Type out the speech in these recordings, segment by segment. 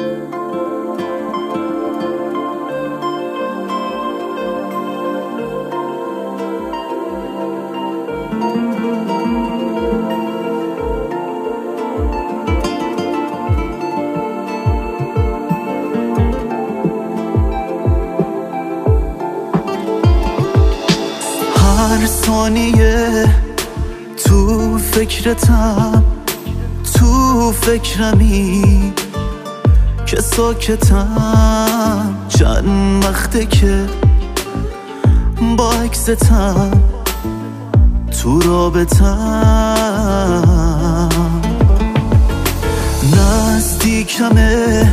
هر ثانیه تو فکرتم، تو فکرمی که ساکتم. چند وقته که با عکستم تو رابطم. نزدیکمه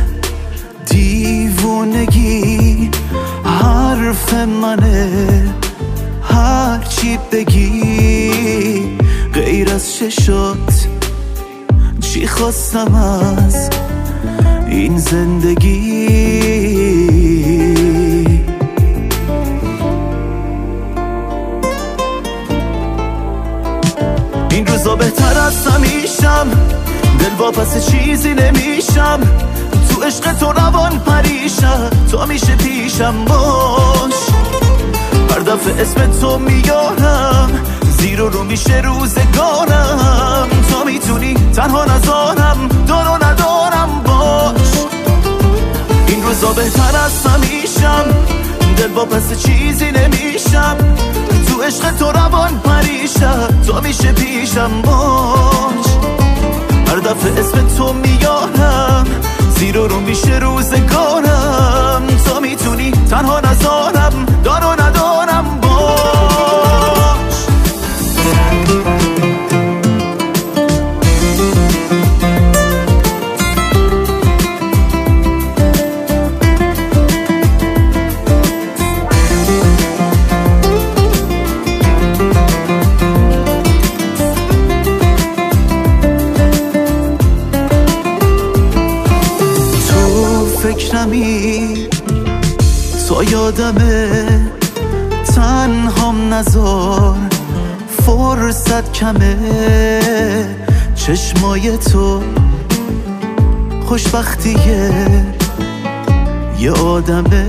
دیوونگی، حرف منه هرچی بگی. غیر از چشات چی خواستم از این زندگی؟ این روزا بهتر از همیشم، دل واپس چیزی نمیشم. تو عشق تو روان پریشم، تو میشه پیشم باش. هر دفعه اسم تو میارم، زیر و رو میشه روزگارم. تو میتونی تنها نذارم، دار و ندارم باش. این روزا بهتر از همیشم، دل واپس چیزی نمیشم. تو عشق تو روان پریشم، تو میشه پیشم باش. هر دفعه اسم تو میارم، زیر و رو میشه روزگارم. تو میتونی تنها نذارم، دار و ندارم باش. فکرمی تو یادمه، تنهام نذار، فرصت کمه. چشمای تو خوشبختیه یه آدمه.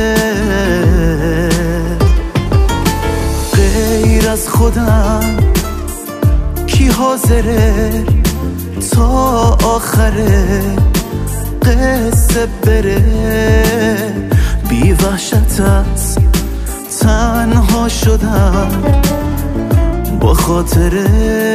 غیر از خودم کی حاضره تا آخره قصه بره؟ بی وحشت از تنها شدم با خاطره.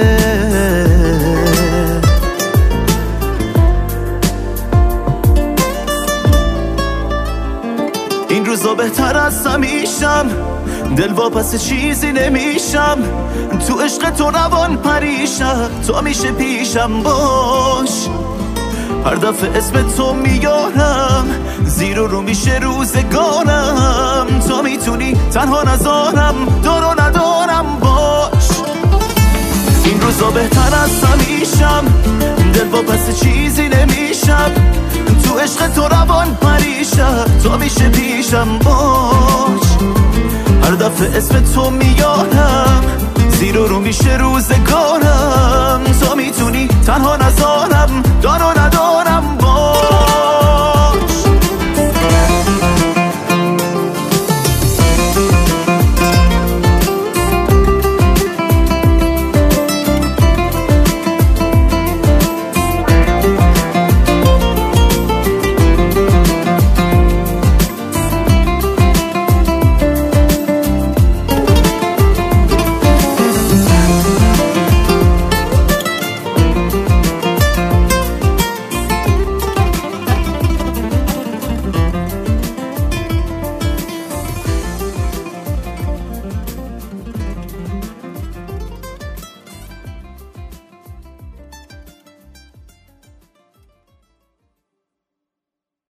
این روزا بهتر از همیشم، دل واپس چیزی نمیشم. تو عشق تو روان پریشم، تو میشه پیشم باش. هر دفعه اسم تو میارم، زیر و رو میشه روزگارم. تو میتونی تنها نذارم، دار و ندارم باش. این روزا بهتر از همیشم، دل واپس چیزی نمیشم. تو عشق تو روان پریشم، تو میشه پیشم باش. هر دفعه اسم تو میارم، زیر و رو میشه روزگارم. تو میتونی تنها نذارم، دار و